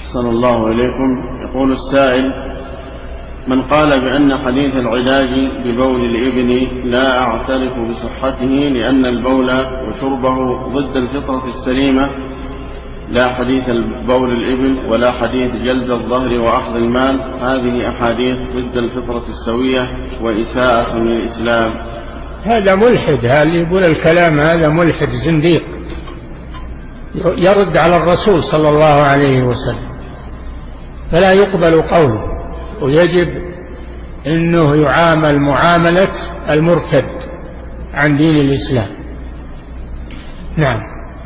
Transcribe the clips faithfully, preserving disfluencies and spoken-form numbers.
أحسن الله إليكم. يقول السائل: من قال بأن حديث العلاج ببول الإبن لا أعترف بصحته لأن البول وشربه ضد الفطرة السليمة، لا حديث بول الإبل ولا حديث جلد الظهر وأخذ المال، هذه أحاديث ضد الفطرة السوية وإساءة للإسلام. هذا ملحد، هذا يقول الكلام هذا ملحد زنديق يرد على الرسول صلى الله عليه وسلم، فلا يقبل قوله، ويجب أنه يعامل معاملة المرتد عن دين الإسلام. نعم.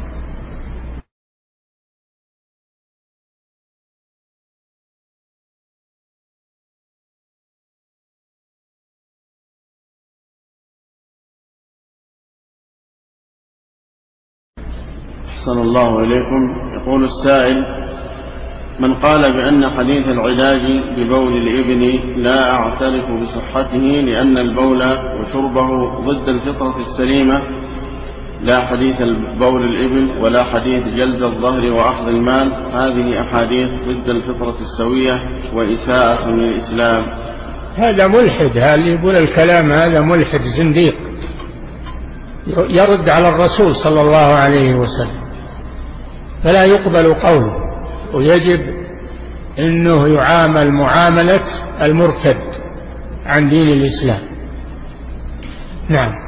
أحسن الله إليكم. يقول السائل: من قال بأن حديث العلاج ببول الإبن لا أعترف بصحته لأن البول وشربه ضد الفطرة السليمة، لا حديث بول الإبل ولا حديث جلد الظهر وأخذ المال، هذه أحاديث ضد الفطرة السوية وإساءة للإسلام. هذا ملحد، هذا يقول الكلام هذا ملحد زنديق يرد على الرسول صلى الله عليه وسلم، فلا يقبل قوله، ويجب أنه يعامل معاملة المرتد عن دين الإسلام. نعم.